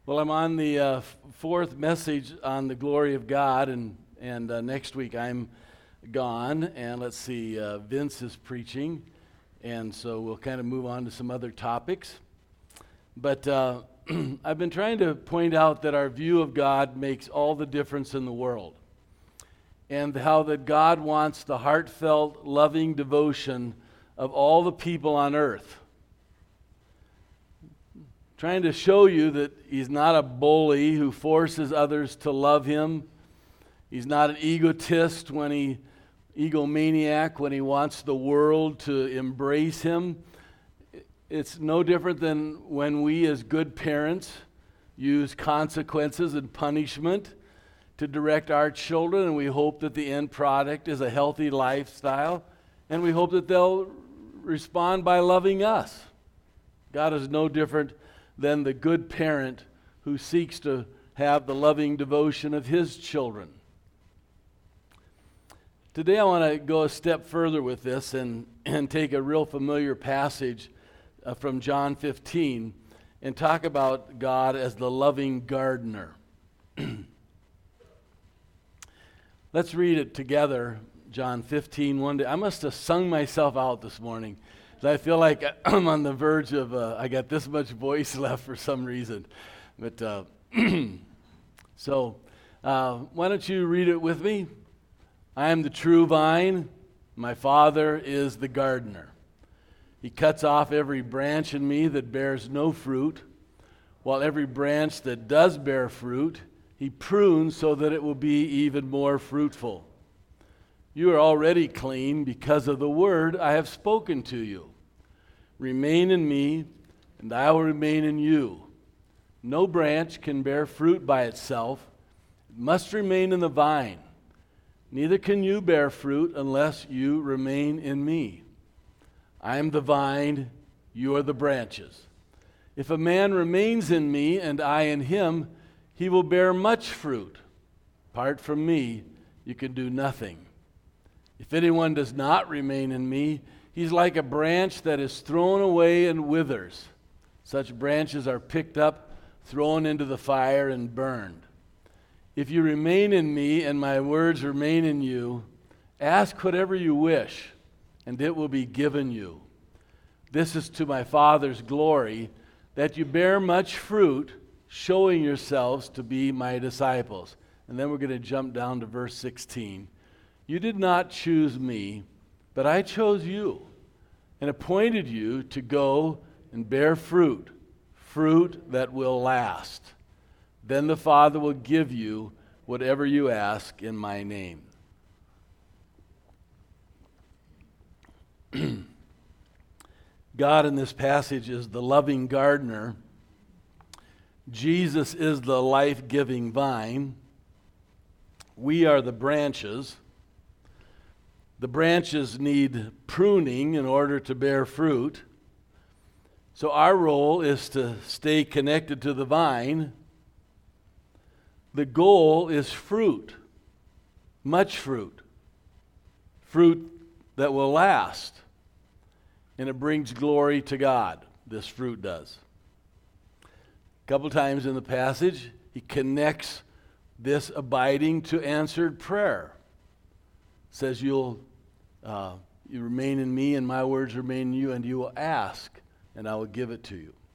Well, I'm on the fourth message on the glory of God, and next week I'm gone, and let's see, Vince is preaching, and so we'll kind of move on to some other topics. But I've been trying to point out that our view of God makes all the difference in the world, and how that God wants the heartfelt, loving devotion of all the people on earth. Trying to show you that he's not a bully who forces others to love him. He's not an egomaniac when he wants the world to embrace him. It's no different than when we as good parents use consequences and punishment to direct our children, and we hope that the end product is a healthy lifestyle, and we hope that they'll respond by loving us. God is no different than the good parent who seeks to have the loving devotion of his children. Today I want to go a step further with this and take a real familiar passage from John 15 and talk about God as the loving gardener. Let's read it together, John 15, 1 I must have sung myself out this morning. I feel like I'm on the verge of, I got this much voice left for some reason. But so, why don't you read it with me? I am the true vine. My Father is the gardener. He cuts off every branch in me that bears no fruit, while every branch that does bear fruit, he prunes so that it will be even more fruitful. You are already clean because of the word I have spoken to you. Remain in me, and I will remain in you. No branch can bear fruit by itself. It must remain in the vine. Neither can you bear fruit unless you remain in me. I am the vine, you are the branches. If a man remains in me and I in him, he will bear much fruit. Apart from me, you can do nothing. If anyone does not remain in me, he's like a branch that is thrown away and withers. Such branches are picked up, thrown into the fire, and burned. If you remain in me and my words remain in you, ask whatever you wish, and it will be given you. This is to my Father's glory, that you bear much fruit, showing yourselves to be my disciples. And then we're going to jump down to verse 16. You did not choose me, but I chose you and appointed you to go and bear fruit, fruit that will last. Then the Father will give you whatever you ask in my name. God in this passage is the loving gardener. Jesus is the life-giving vine. We are the branches. The branches need pruning in order to bear fruit. So our role is to stay connected to the vine. The goal is fruit, much fruit, fruit that will last. And it brings glory to God, this fruit does. A couple times in the passage, he connects this abiding to answered prayer. Says you remain in me and my words remain in you, and you will ask and I will give it to you.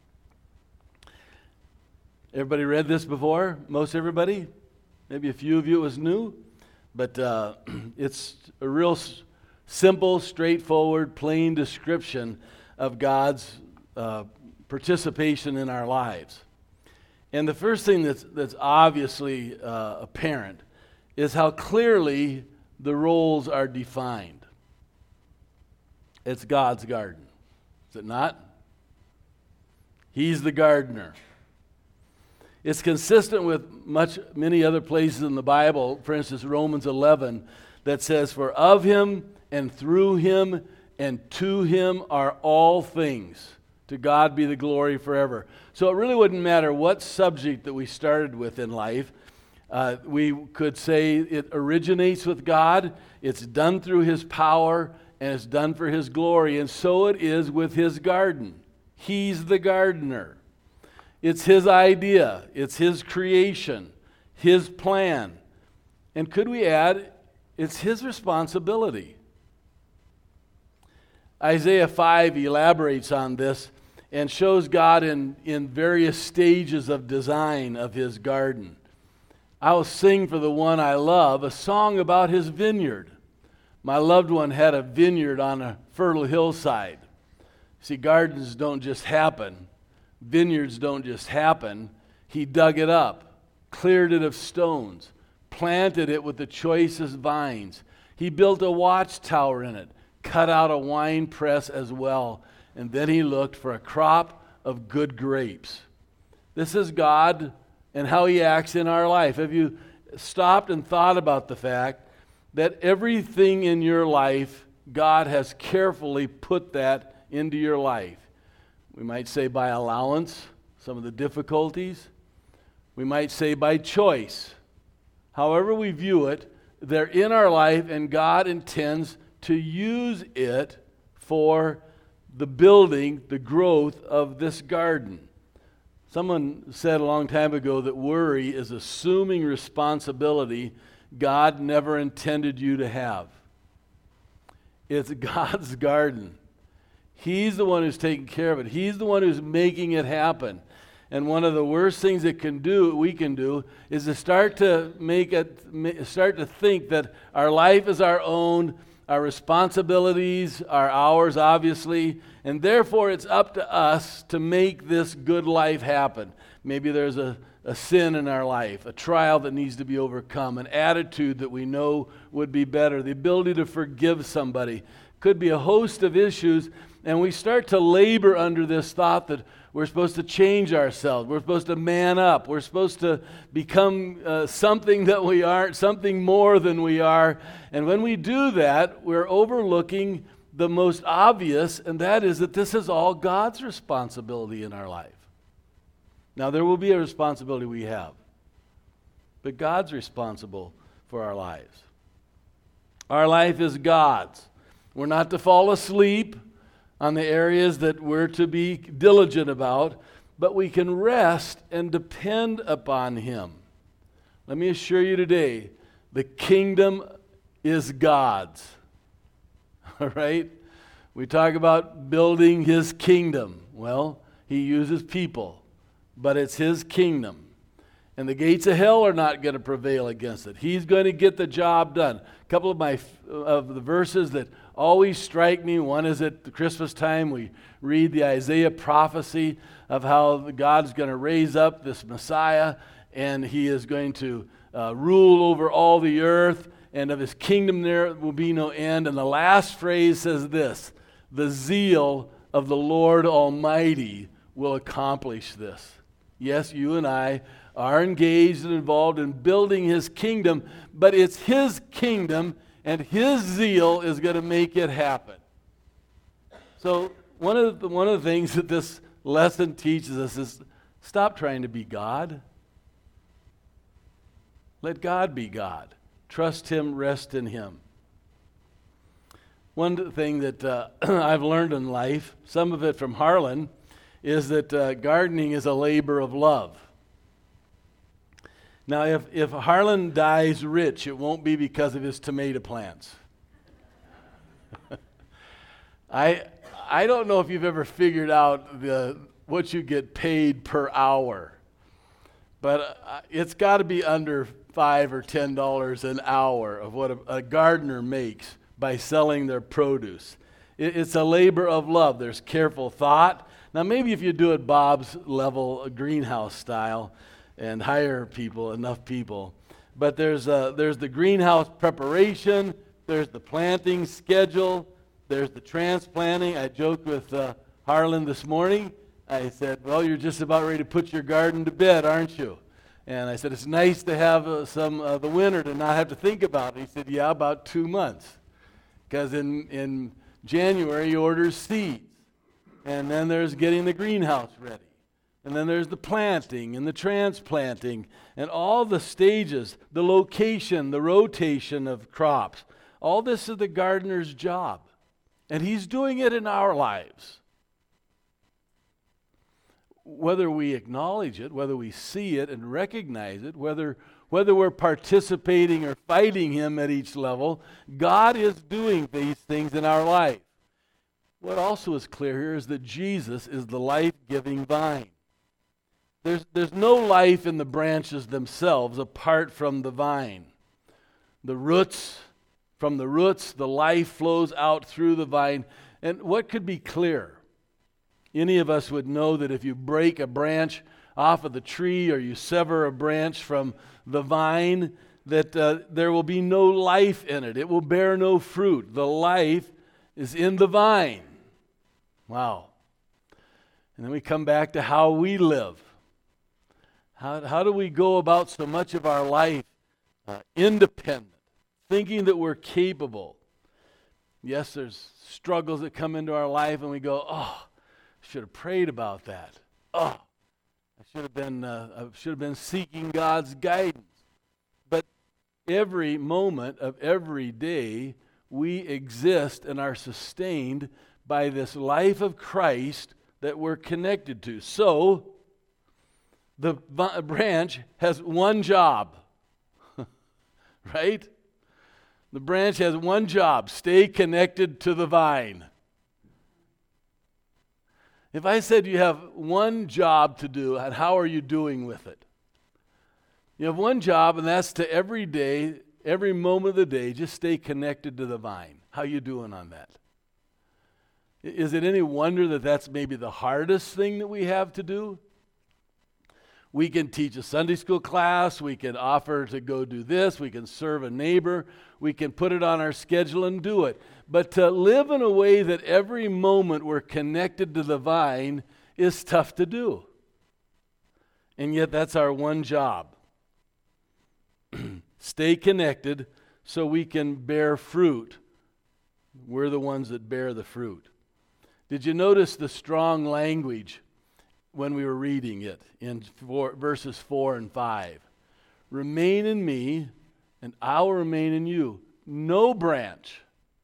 Everybody read this before? Most everybody? Maybe a few of you it was new, but it's a real simple, straightforward, plain description of God's participation in our lives. And the first thing that's obviously apparent is how clearly the roles are defined. It's God's garden. Is it not? He's the gardener. It's consistent with many other places in the Bible, for instance, Romans 11, that says, "For of him and through him and to him are all things. To God be the glory forever." So it really wouldn't matter what subject that we started with in life. We could say it originates with God, it's done through his power, and it's done for his glory. And so it is with his garden. He's the gardener. It's His idea. It's His creation, His plan. And could we add, it's His responsibility. Isaiah 5 elaborates on this and shows God in various stages of design of His garden. I will sing for the one I love a song about His vineyard. My loved one had a vineyard on a fertile hillside. See, gardens don't just happen. Vineyards don't just happen. He dug it up, cleared it of stones, planted it with the choicest vines. He built a watchtower in it, cut out a wine press as well, and then He looked for a crop of good grapes. This is God and how He acts in our life. Have you stopped and thought about the fact that everything in your life, God has carefully put that into your life? We might say by allowance, some of the difficulties. We might say by choice. However we view it, they're in our life, and God intends to use it for the building, the growth of this garden. Someone said a long time ago that worry is assuming responsibility God never intended you to have. It's God's garden. He's the one who's taking care of it. He's the one who's making it happen. And one of the worst things we can do is to start to think that our life is our own, our responsibilities are ours, obviously, and therefore it's up to us to make this good life happen. Maybe there's a sin in our life, a trial that needs to be overcome, an attitude that we know would be better, the ability to forgive somebody. Could be a host of issues, and we start to labor under this thought that we're supposed to change ourselves. We're supposed to man up. We're supposed to become something that we aren't, something more than we are. And when we do that, we're overlooking the most obvious, and that is that this is all God's responsibility in our life. Now, there will be a responsibility we have, but God's responsible for our lives. Our life is God's. We're not to fall asleep on the areas that we're to be diligent about, but we can rest and depend upon Him. Let me assure you today, the kingdom is God's. All right? We talk about building His kingdom. Well, He uses people, but it's His kingdom. And the gates of hell are not going to prevail against it. He's going to get the job done. A couple of the verses that always strike me. One is at the Christmas time, we read the Isaiah prophecy of how God's going to raise up this Messiah, and He is going to rule over all the earth, and of His kingdom there will be no end. And the last phrase says this: the zeal of the Lord Almighty will accomplish this. Yes, you and I are engaged and involved in building His kingdom, but it's His kingdom, and His zeal is going to make it happen. So one of the things that this lesson teaches us is stop trying to be God. Let God be God. Trust Him, rest in Him. One thing that I've learned in life, some of it from Harlan, is that gardening is a labor of love. Now, if Harlan dies rich, it won't be because of his tomato plants. I don't know if you've ever figured out what you get paid per hour, but it's got to be under $5 or $10 an hour of what a gardener makes by selling their produce. It's a labor of love. There's careful thought. Now, maybe if you do it Bob's level, a greenhouse style, and hire enough people. But there's the greenhouse preparation, there's the planting schedule, there's the transplanting. I joked with Harlan this morning. I said, well, you're just about ready to put your garden to bed, aren't you? And I said, it's nice to have some of the winter to not have to think about it. He said, yeah, about 2 months. Because in January, he orders seeds. And then there's getting the greenhouse ready. And then there's the planting and the transplanting and all the stages, the location, the rotation of crops. All this is the gardener's job. And He's doing it in our lives. whether we acknowledge it, whether we see it and recognize it, whether we're participating or fighting him at each level, God is doing these things in our life. What also is clear here is that Jesus is the life-giving vine. There's no life in the branches themselves apart from the vine. From the roots, the life flows out through the vine. And what could be clearer? Any of us would know that if you break a branch off of the tree or you sever a branch from the vine, that there will be no life in it. It will bear no fruit. The life is in the vine. Wow. And then we come back to how we live. How do we go about so much of our life independent, thinking that we're capable? Yes, there's struggles that come into our life and we go, oh, I should have prayed about that. Oh, I should have been seeking God's guidance. But every moment of every day, we exist and are sustained by this life of Christ that we're connected to. So, the branch has one job, right? The branch has one job: stay connected to the vine. If I said you have one job to do, and how are you doing with it? You have one job, and that's to every day, every moment of the day, just stay connected to the vine. How you doing on that? Is it any wonder that that's maybe the hardest thing that we have to do? We can teach a Sunday school class, we can offer to go do this, we can serve a neighbor, we can put it on our schedule and do it. But to live in a way that every moment we're connected to the vine is tough to do. And yet that's our one job. Stay connected so we can bear fruit. We're the ones that bear the fruit. Did you notice the strong language when we were reading it in verses 4 and 5? Remain in me, and I will remain in you. No branch.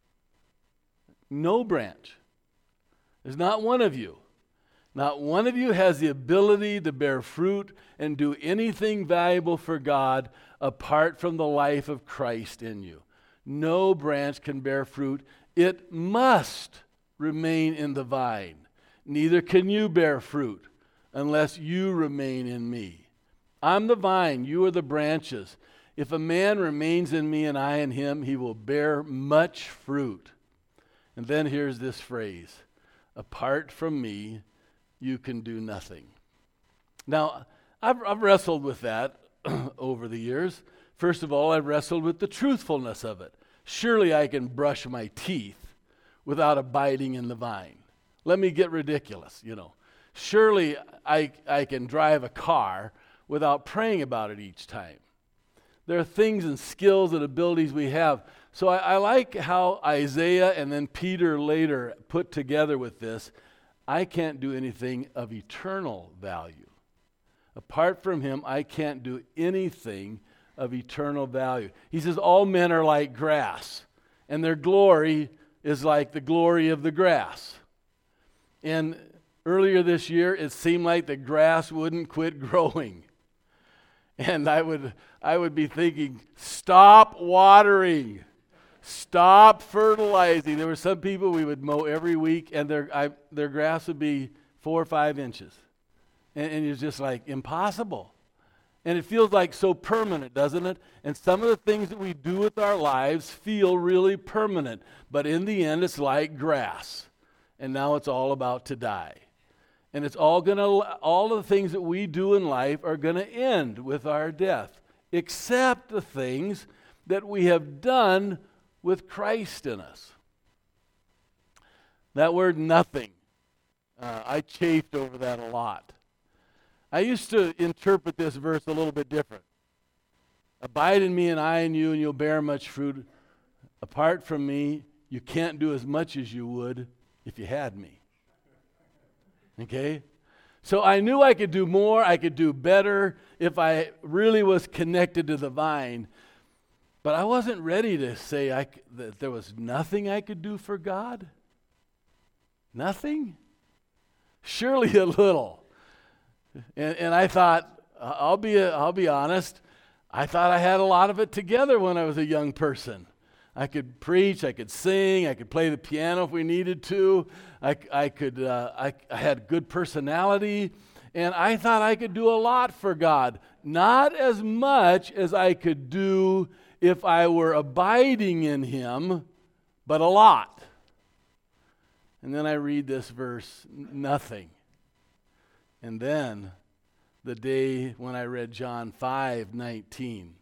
There's not one of you. Not one of you has the ability to bear fruit and do anything valuable for God apart from the life of Christ in you. No branch can bear fruit. It must remain in the vine. Neither can you bear fruit unless you remain in me. I'm the vine, you are the branches. If a man remains in me and I in him, he will bear much fruit. And then here's this phrase: apart from me, you can do nothing. Now, I've wrestled with that over the years. First of all, I've wrestled with the truthfulness of it. Surely I can brush my teeth without abiding in the vine. Let me get ridiculous, Surely I can drive a car without praying about it each time. There are things and skills and abilities we have. So I like how Isaiah and then Peter later put together with this: I can't do anything of eternal value. Apart from him, I can't do anything of eternal value. He says all men are like grass, and their glory is like the glory of the grass. And earlier this year, it seemed like the grass wouldn't quit growing. And I would be thinking, stop watering, stop fertilizing. There were some people we would mow every week, and their grass would be 4 or 5 inches. And it's just like impossible. And it feels like so permanent, doesn't it? And some of the things that we do with our lives feel really permanent. But in the end, it's like grass. And now it's all about to die. And it's all the things that we do in life are going to end with our death, except the things that we have done with Christ in us. That word nothing, I chafed over that a lot. I used to interpret this verse a little bit different. Abide in me and I in you, and you'll bear much fruit. Apart from me, you can't do as much as you would if you had me. Okay? So I knew I could do more, I could do better if I really was connected to the vine. But I wasn't ready to say that there was nothing I could do for God. Nothing? Surely a little. And I thought, I'll be honest, I thought I had a lot of it together when I was a young person. I could preach, I could sing, I could play the piano if we needed to. I had good personality, and I thought I could do a lot for God. Not as much as I could do if I were abiding in Him, but a lot. And then I read this verse, nothing. And then the day when I read John 5:19,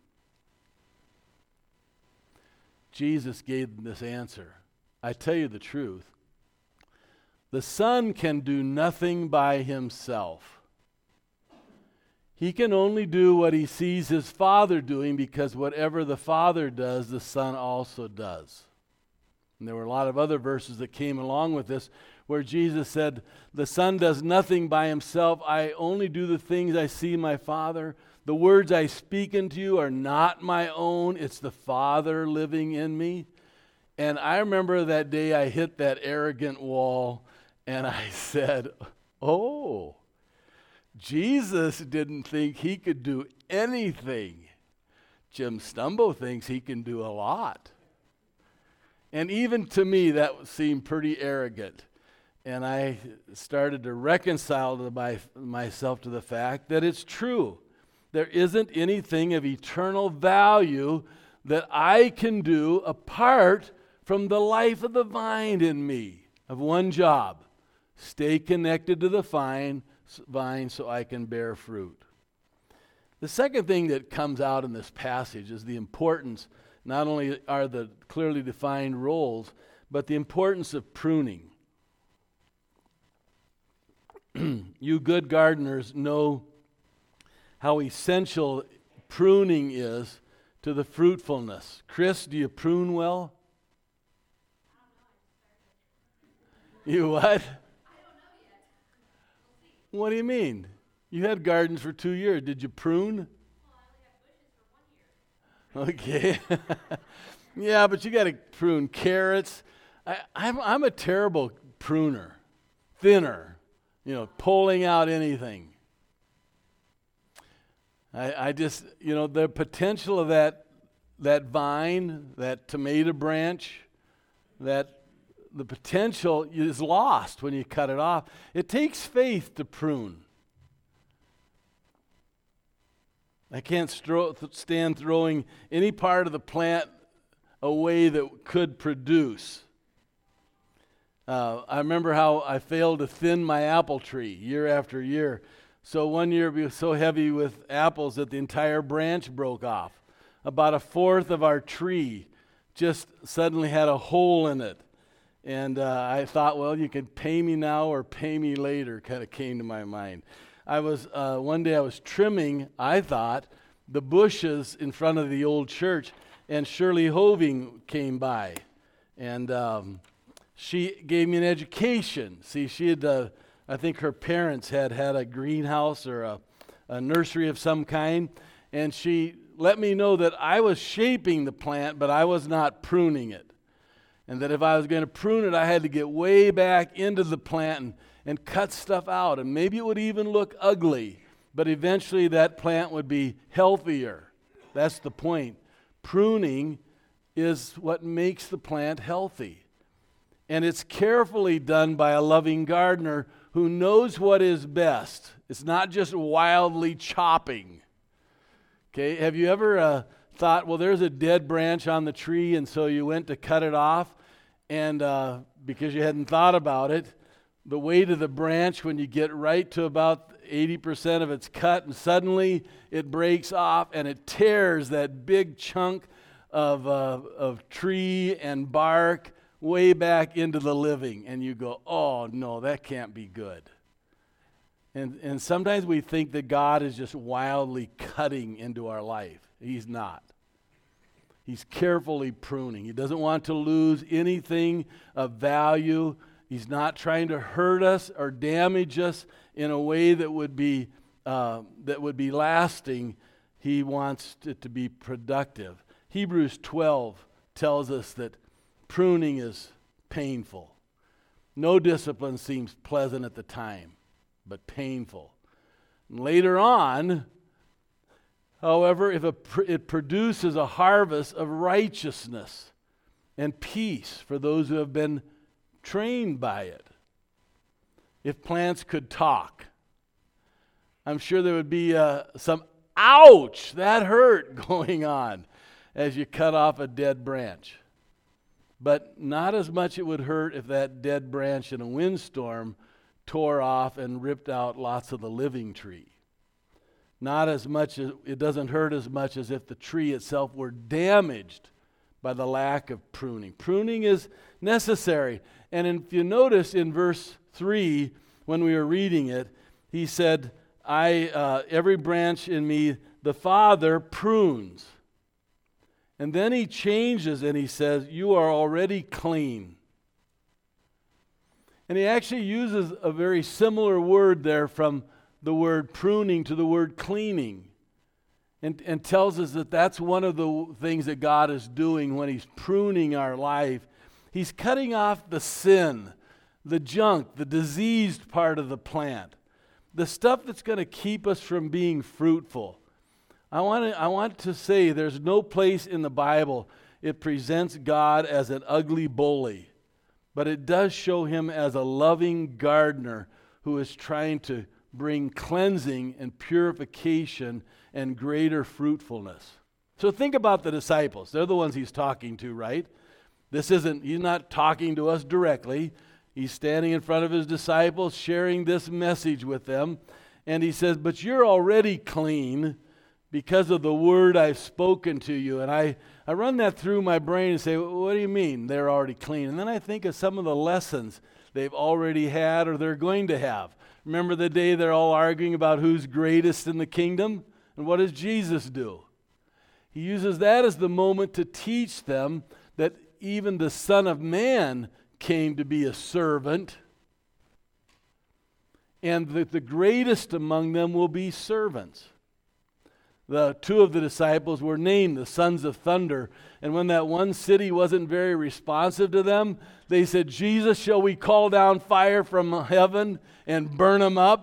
Jesus gave them this answer. I tell you the truth. The Son can do nothing by Himself. He can only do what He sees His Father doing, because whatever the Father does, the Son also does. And there were a lot of other verses that came along with this where Jesus said, the Son does nothing by Himself. I only do the things I see my Father. The words I speak unto you are not my own. It's the Father living in me. And I remember that day I hit that arrogant wall and I said, oh, Jesus didn't think He could do anything. Jim Stumbo thinks he can do a lot. And even to me, that seemed pretty arrogant. And I started to reconcile to myself to the fact that it's true. There isn't anything of eternal value that I can do apart from the life of the vine in me. Of one job, stay connected to the vine so I can bear fruit. The second thing that comes out in this passage is the importance. Not only are the clearly defined roles, but the importance of pruning. You good gardeners know how essential pruning is to the fruitfulness. Chris, do you prune well? You what? I don't know yet. What do you mean? You had gardens for 2 years. Did you prune? Okay. Yeah, but you got to prune carrots. I'm a terrible pruner, thinner, pulling out anything. I just, the potential of that vine, that tomato branch, the potential is lost when you cut it off. It takes faith to prune. I can't stand throwing any part of the plant away that could produce. I remember how I failed to thin my apple tree year after year. So one year we were so heavy with apples that the entire branch broke off. About a fourth of our tree just suddenly had a hole in it. And I thought, well, you could pay me now or pay me later, kind of came to my mind. One day I was trimming, I thought, the bushes in front of the old church, and Shirley Hoving came by. And she gave me an education. See, she had, I think her parents had a greenhouse or a nursery of some kind, and she let me know that I was shaping the plant, but I was not pruning it. And that if I was going to prune it, I had to get way back into the plant and cut stuff out. And maybe it would even look ugly, but eventually that plant would be healthier. That's the point. Pruning is what makes the plant healthy. And it's carefully done by a loving gardener who knows what is best. It's not just wildly chopping. Okay, have you ever thought, well, there's a dead branch on the tree, and so you went to cut it off, and because you hadn't thought about it, the weight of the branch, when you get right to about 80% of its cut, and suddenly it breaks off and it tears that big chunk of tree and bark way back into the living, and you go, oh no, that can't be good. And sometimes we think that God is just wildly cutting into our life. He's not. He's carefully pruning. He doesn't want to lose anything of value. He's not trying to hurt us or damage us in a way that would be lasting. He wants it to be productive. Hebrews 12 tells us that pruning is painful. No discipline seems pleasant at the time, but painful. Later on, however, if it produces a harvest of righteousness and peace for those who have been trained by it. If plants could talk, I'm sure there would be some ouch, that hurt going on as you cut off a dead branch. But not as much it would hurt if that dead branch in a windstorm tore off and ripped out lots of the living tree. Not as much as it doesn't hurt as much as if the tree itself were damaged by the lack of pruning. Pruning is necessary. And if you notice in verse 3, when we were reading it, he said, every branch in me, the Father prunes. And then he changes and he says, you are already clean. And he actually uses a very similar word there from the word pruning to the word cleaning. And tells us that that's one of the things that God is doing when he's pruning our life. He's cutting off the sin, the junk, the diseased part of the plant, the stuff that's going to keep us from being fruitful. I want to say there's no place in the Bible it presents God as an ugly bully, but it does show him as a loving gardener who is trying to bring cleansing and purification and greater fruitfulness. So think about the disciples. They're the ones he's talking to, right? He's not talking to us directly. He's standing in front of his disciples, sharing this message with them. And he says, but you're already clean because of the word I've spoken to you. And I run that through my brain and say, what do you mean they're already clean? And then I think of some of the lessons they've already had or they're going to have. Remember the day they're all arguing about who's greatest in the kingdom? And what does Jesus do? He uses that as the moment to teach them that even the Son of Man came to be a servant, and that the greatest among them will be servants. The two of the disciples were named the sons of thunder, and when that one city wasn't very responsive to them, they said, Jesus, shall we call down fire from heaven and burn them up?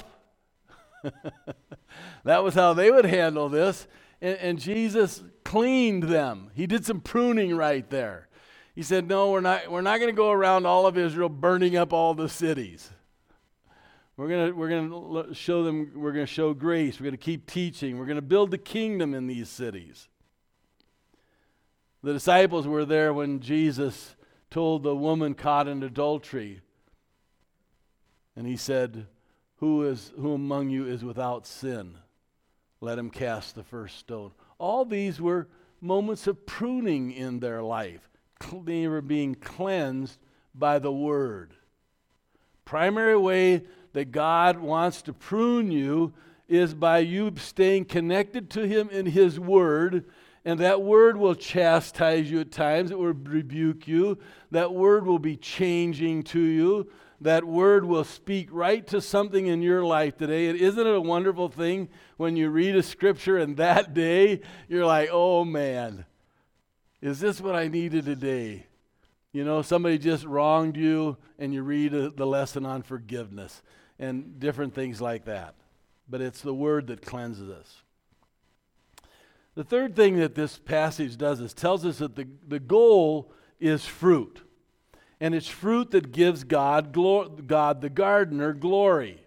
That was how they would handle this. And Jesus cleaned them. He did some pruning right there. He said, no, we're not going to go around all of Israel burning up all the cities. We're going to show them, we're going to show grace. We're going to keep teaching. We're going to build the kingdom in these cities. The disciples were there when Jesus told the woman caught in adultery. And he said, who among you is without sin? Let him cast the first stone. All these were moments of pruning in their life. They were being cleansed by the word. Primary way that God wants to prune you is by you staying connected to him in his word, and that word will chastise you at times. It will rebuke you. That word will be changing to you. That word will speak right to something in your life today. And isn't it a wonderful thing when you read a scripture and that day you're like, oh man, is this what I needed today? You know, somebody just wronged you and you read the lesson on forgiveness and different things like that. But it's the word that cleanses us. The third thing that this passage does is tells us that the goal is fruit. And it's fruit that gives God the gardener glory.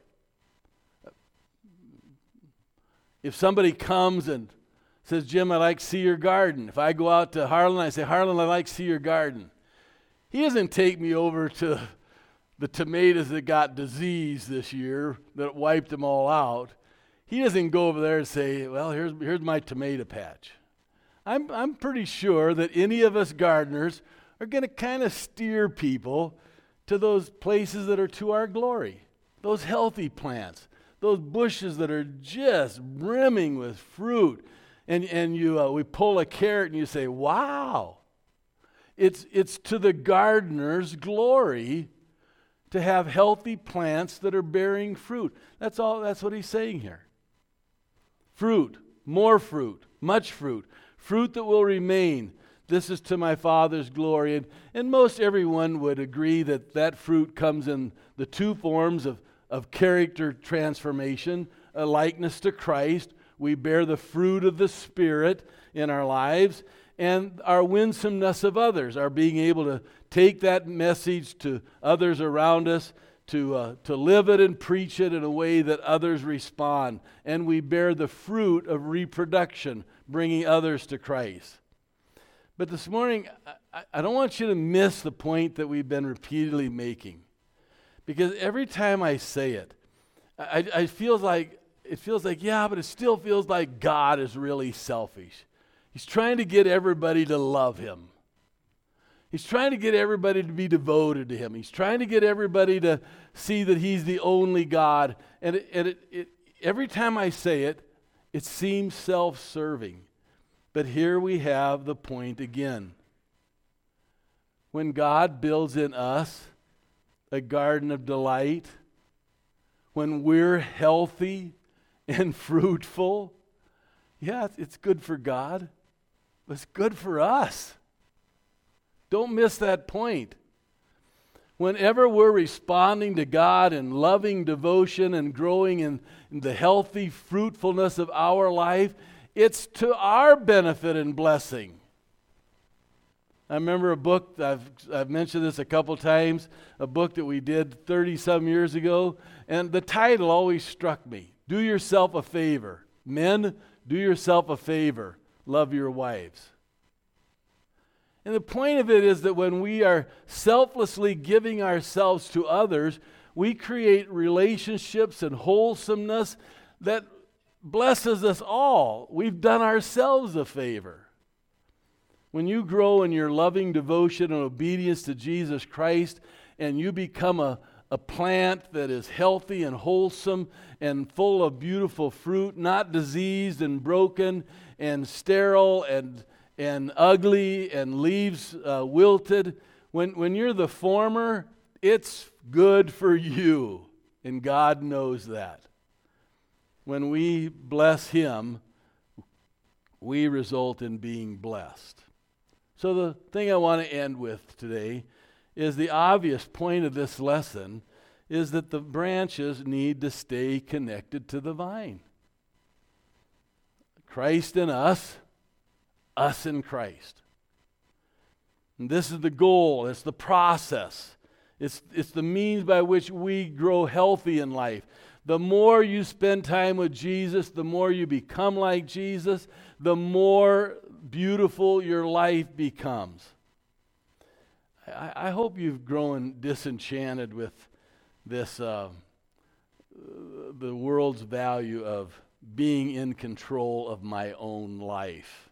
If somebody comes and says, Jim, I'd like to see your garden. If I go out to Harlan, I say, Harlan, I'd like to see your garden. He doesn't take me over to the tomatoes that got disease this year, that wiped them all out. He doesn't go over there and say, well, here's my tomato patch. I'm pretty sure that any of us gardeners are going to kind of steer people to those places that are to our glory, those healthy plants, those bushes that are just brimming with fruit. And we pull a carrot and you say, wow, it's to the gardener's glory to have healthy plants that are bearing fruit. That's what he's saying here. Fruit, more fruit, much fruit, fruit that will remain. This is to my Father's glory. And most everyone would agree that fruit comes in the two forms of character transformation, a likeness to Christ. We bear the fruit of the Spirit in our lives, and our winsomeness of others, our being able to take that message to others around us, to live it and preach it in a way that others respond. And we bear the fruit of reproduction, bringing others to Christ. But this morning, I don't want you to miss the point that we've been repeatedly making. Because every time I say it, it feels like, yeah, but it still feels like God is really selfish. He's trying to get everybody to love him. He's trying to get everybody to be devoted to him. He's trying to get everybody to see that he's the only God. And every time I say it, it seems self-serving. But here we have the point again. When God builds in us a garden of delight, when we're healthy and fruitful, yeah, it's good for God, but it's good for us. Don't miss that point. Whenever we're responding to God in loving devotion and growing in the healthy fruitfulness of our life, it's to our benefit and blessing. I remember a book, I've mentioned this a couple times, a book that we did 30-some years ago, and the title always struck me. Do yourself a favor. Men, do yourself a favor. Love your wives. And the point of it is that when we are selflessly giving ourselves to others, we create relationships and wholesomeness that blesses us all. We've done ourselves a favor. When you grow in your loving devotion and obedience to Jesus Christ, and you become a plant that is healthy and wholesome and full of beautiful fruit, not diseased and broken and sterile and ugly and leaves wilted, when you're the former, it's good for you, and God knows that. When we bless him, we result in being blessed. So the thing I want to end with today is the obvious point of this lesson is that the branches need to stay connected to the vine. Christ in us in Christ. And this is the goal, it's the process. It's the means by which we grow healthy in life. The more you spend time with Jesus, the more you become like Jesus, the more beautiful your life becomes. I hope you've grown disenchanted with this, the world's value of being in control of my own life.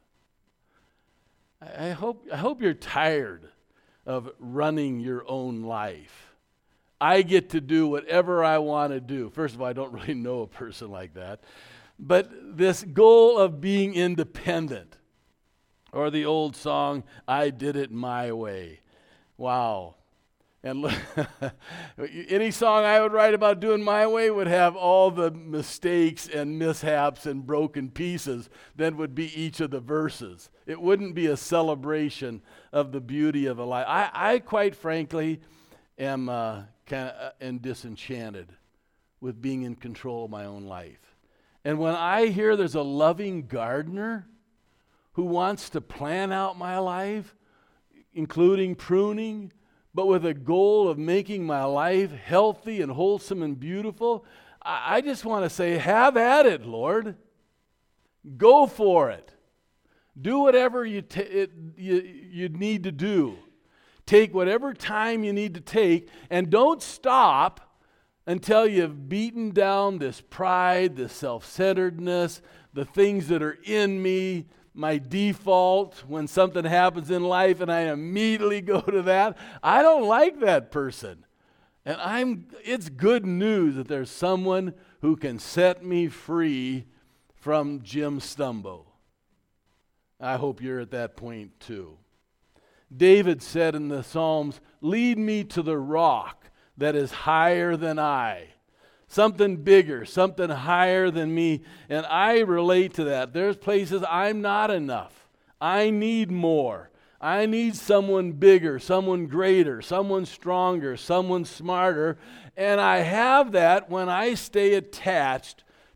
I hope you're tired of running your own life. I get to do whatever I want to do. First of all, I don't really know a person like that. But this goal of being independent, or the old song, I did it my way. Wow. And any song I would write about doing my way would have all the mistakes and mishaps and broken pieces that would be each of the verses. It wouldn't be a celebration of the beauty of a life. I quite frankly am kind of disenchanted with being in control of my own life. And when I hear there's a loving gardener who wants to plan out my life, including pruning, but with a goal of making my life healthy and wholesome and beautiful, I just want to say, have at it, Lord. Go for it. Do whatever you need to do. Take whatever time you need to take, and don't stop until you've beaten down this pride, this self-centeredness, the things that are in me, my default when something happens in life and I immediately go to that. I don't like that person. And it's good news that there's someone who can set me free from Jim Stumbo. I hope you're at that point too. David said in the Psalms, lead me to the rock that is higher than I. Something bigger, something higher than me. And I relate to that. There's places I'm not enough. I need more. I need someone bigger, someone greater, someone stronger, someone smarter. And I have that when I stay attached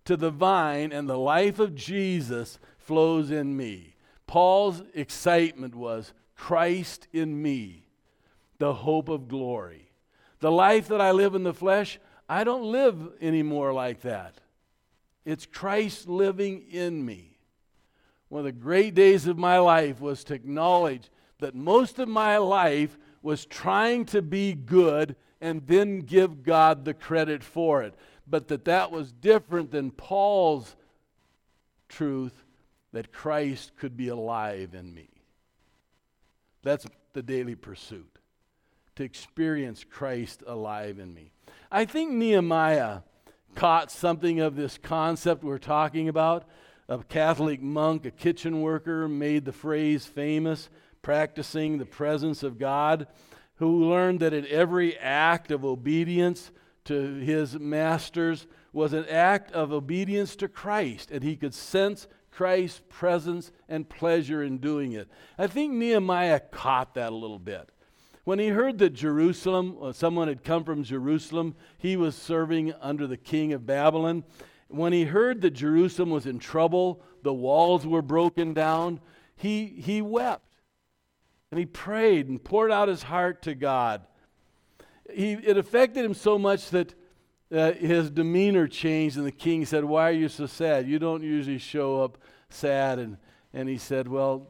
to the vine, and the life of Jesus flows in me. Paul's excitement was Christ in me, the hope of glory. The life that I live in the flesh, I don't live anymore like that. It's Christ living in me. One of the great days of my life was to acknowledge that most of my life was trying to be good and then give God the credit for it. But that was different than Paul's truth that Christ could be alive in me. That's the daily pursuit, to experience Christ alive in me. I think Nehemiah caught something of this concept we're talking about. A Catholic monk, a kitchen worker, made the phrase famous, practicing the presence of God, who learned that in every act of obedience to his masters was an act of obedience to Christ, and he could sense Christ's presence and pleasure in doing it. I think Nehemiah caught that a little bit. When he heard that someone had come from Jerusalem, he was serving under the king of Babylon. When he heard that Jerusalem was in trouble, the walls were broken down, he wept. And he prayed and poured out his heart to God. It affected him so much that his demeanor changed, and the king said, "Why are you so sad? You don't usually show up sad." And he said, "Well,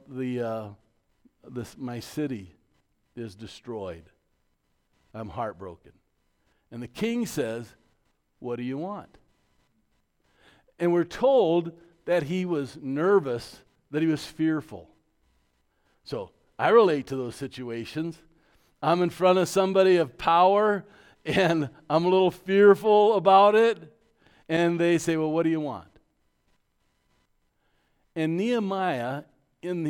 my city is destroyed. I'm heartbroken." And the king says, "What do you want?" And we're told that he was nervous, that he was fearful. So I relate to those situations. I'm in front of somebody of power, and I'm a little fearful about it, and they say, "Well, what do you want?" And Nehemiah, in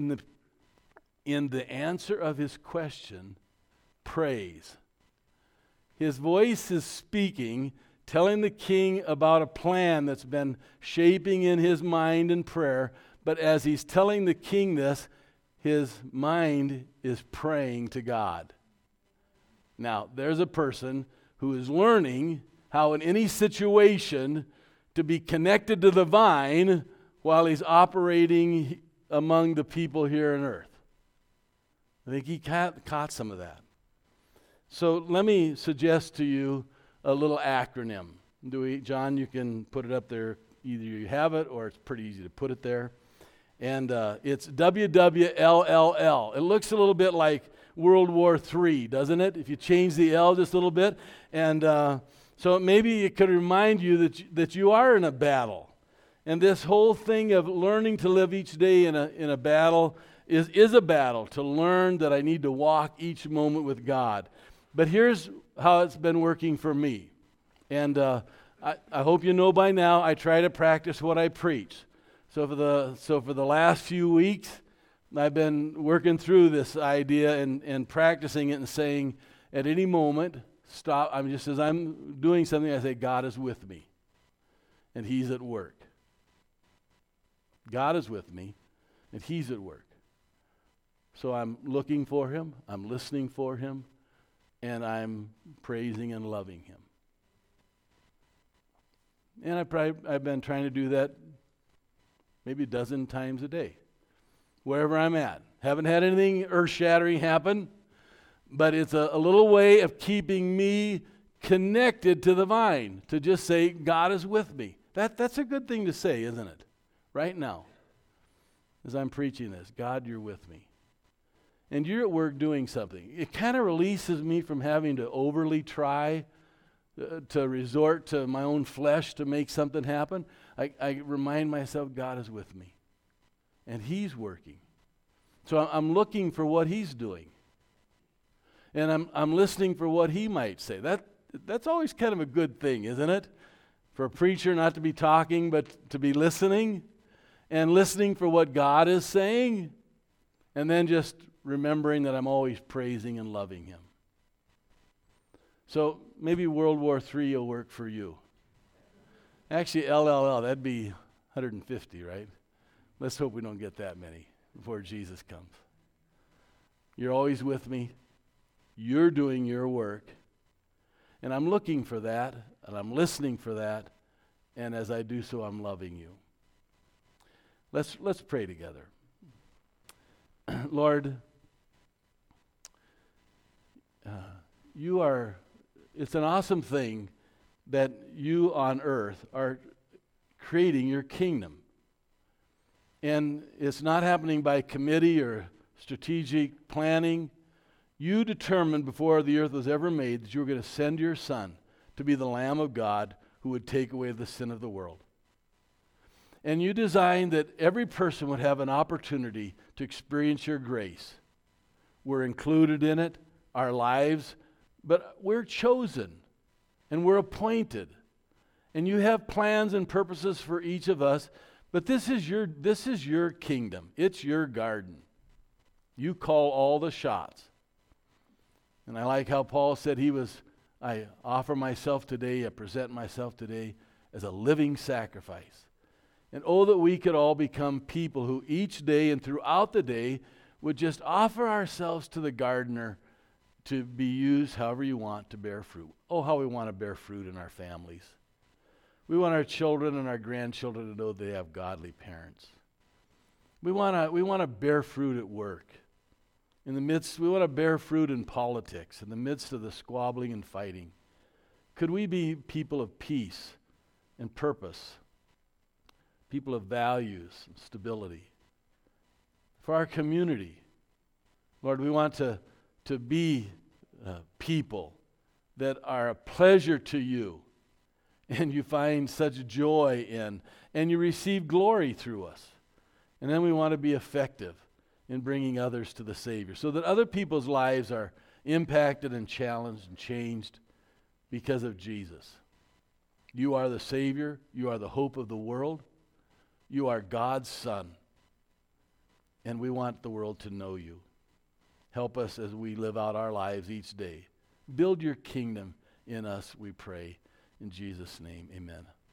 the answer of his question, prays. His voice is speaking, telling the king about a plan that's been shaping in his mind in prayer, but as he's telling the king this, his mind is praying to God. Now, there's a person who is learning how in any situation to be connected to the vine while he's operating among the people here on earth. I think he caught some of that. So let me suggest to you a little acronym. John, you can put it up there. Either you have it or it's pretty easy to put it there. And it's WWLLL. It looks a little bit like World War III, doesn't it? If you change the L just a little bit. And so maybe it could remind you that you are in a battle. And this whole thing of learning to live each day in a battle is a battle, to learn that I need to walk each moment with God. But here's how it's been working for me. And I hope you know by now, I try to practice what I preach. So for the last few weeks, I've been working through this idea and practicing it and saying, at any moment, stop. As I'm doing something, I say, God is with me, and He's at work. God is with me, and He's at work. So I'm looking for Him, I'm listening for Him, and I'm praising and loving Him. And I've been trying to do that maybe a dozen times a day, wherever I'm at. Haven't had anything earth-shattering happen, but it's a little way of keeping me connected to the vine, to just say, God is with me. That's a good thing to say, isn't it? Right now, as I'm preaching this, God, you're with me. And you're at work doing something. It kind of releases me from having to overly try to resort to my own flesh to make something happen. I remind myself, God is with me, and He's working. So I'm looking for what He's doing, and I'm listening for what He might say. That's always kind of a good thing, isn't it? For a preacher not to be talking, but to be listening, and listening for what God is saying, and then just remembering that I'm always praising and loving Him. So maybe World War III will work for you. Actually, LLL, that'd be 150, right? Let's hope we don't get that many before Jesus comes. You're always with me. You're doing your work. And I'm looking for that, and I'm listening for that, And as I do so, I'm loving you. Let's pray together. Lord, it's an awesome thing that you on earth are creating your kingdom. And it's not happening by committee or strategic planning. You determined before the earth was ever made that you were going to send your Son to be the Lamb of God who would take away the sin of the world. And you designed that every person would have an opportunity to experience your grace. We're included in it, our lives, but we're chosen and we're appointed. And you have plans and purposes for each of us, but this is your kingdom. It's your garden. You call all the shots. And I like how Paul said I offer myself today, I present myself today as a living sacrifice. And oh, that we could all become people who each day and throughout the day would just offer ourselves to the gardener to be used however you want to bear fruit. Oh, how we want to bear fruit in our families. We want our children and our grandchildren to know they have godly parents. We want to bear fruit at work. We want to bear fruit in politics, in the midst of the squabbling and fighting. Could we be people of peace and purpose, people of values and stability? For our community, Lord, we want to be people that are a pleasure to you, and you find such joy in, and you receive glory through us. And then we want to be effective in bringing others to the Savior, so that other people's lives are impacted and challenged and changed because of Jesus. You are the Savior. You are the hope of the world. You are God's Son. And we want the world to know you. Help us as we live out our lives each day. Build your kingdom in us, we pray. In Jesus' name, amen.